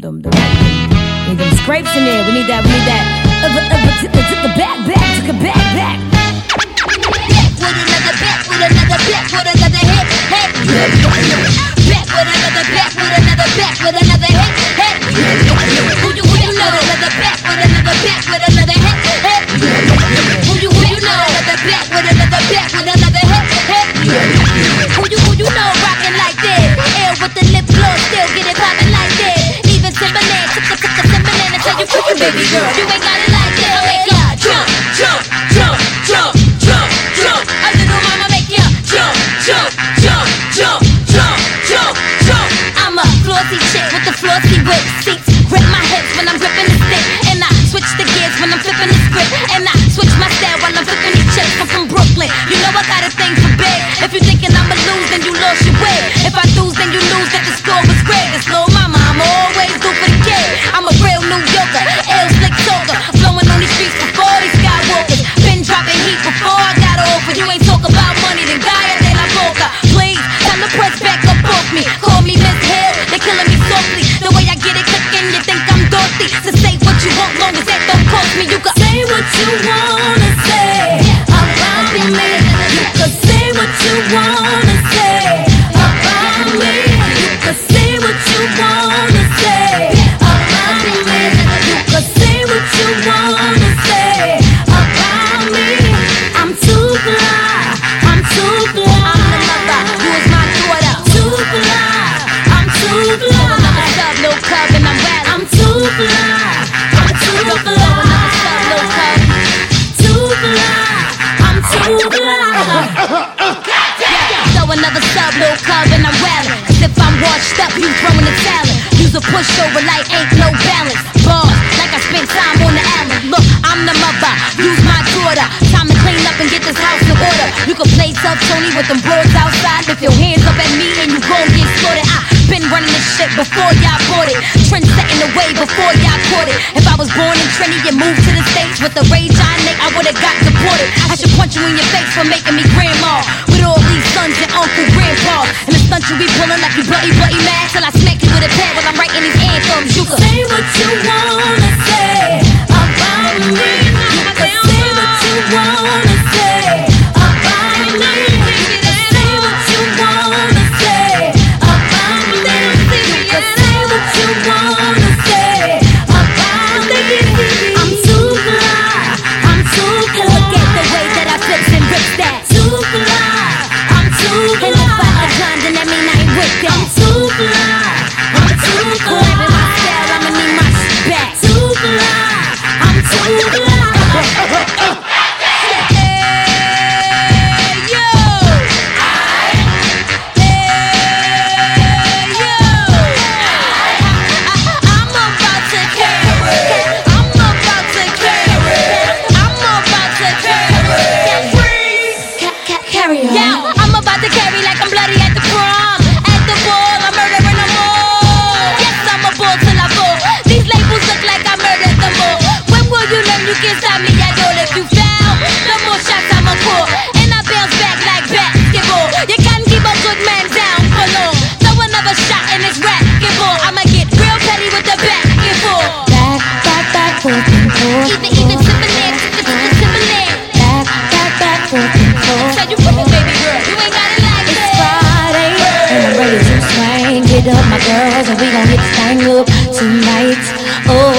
Need them scrapes in there. We need that. Back. Back with another hit. Back with another hit. Who you know? Another back with another hit. Who you know? Another back with another hit. Who you know? Rockin' like this. Ill with the lip gloss, still get it poppin' like this. Even Timberland took a Timberland and tell you cookin', baby girl. You ain't got it like this. I'll make ya jump. A little mama make ya jump. I'm a flossy chick with the flossy whip seats. Grip my hips when I'm gripping the stick, and I switch the gears when I'm flipping the script, and I switch my style while I'm flipping these chips. I'm from Brooklyn, you know I got a thing for big. If you thinking I'ma lose, then you lost your way. If I lose, then you lose. That the score was great. It's low mama, I'm always do for the kid. I'm a real New Yorker, ill slick talker, flowing on these streets before these skywalkers. Been dropping heat before I got off. If you ain't talk about money, then Gaia de la Boca. Please, tell the press back up off me. Call me Miss Hill, they killing me softly. The way I get it cooking, you think I'm Dorothy. So say what you want, long as that don't cost me. You can say what you wanna say about me. You can say what you wanna say about me. You can say what you wanna say about me. You can say what you wanna say about me. I'm too fly. I'm the mother, you is my daughter. Too fly. I'm too fly. Another sub, no club, and I'm rad. I'm too fly. I'm too fly. Another sub, no club. Too fly. I'm too fly. So another sub, no club, and I'm wildin'. 'Cause if I'm washed up, you throwing the talent. Use a pushover like ain't no balance. Bars, like I spent time on the island. Look, I'm the mother, use my daughter. Time to clean up and get this house in order. You can play tough Tony with them broads outside. Lift your hands up at me and you gon' get slaughtered. I been running this shit before y'all bought it. Trend setting the way before y'all caught it. If I was born in Trinity and moved to the States with the rage I make, I would've got deported. I should punch you in your face for making me grandma. With all these sons and uncle grandpa. And the stunt you be pulling like you bloody mad. Till I smack you with a pad while I'm writing these anthems. You can say what you wanna say about me. You can say what you wanna say about me. You can say what you wanna say about me. You can say what you wanna say about me. I'm too fly. Look at the way that I flips and rips that. Too fly. I'm too fly. And if I decline, then that mean I ain't with that. I'm too fly. Grabbing my style, I'ma need my shit back. Too fly. I'm too fly. You can't stop me at all. If you foul, no more shots I'ma call. And I bounce back like basketball. You can't keep a good man down for long. Throw another shot in this racquetball. I'ma get real petty with the back and forth. Back, forth and forth. Even Timberland. Back, forth and forth. So you pretty baby girl, you ain't got it like this. It's Friday and I'm ready to swing. Get up my girls and we gon' get this thing up tonight. Oh.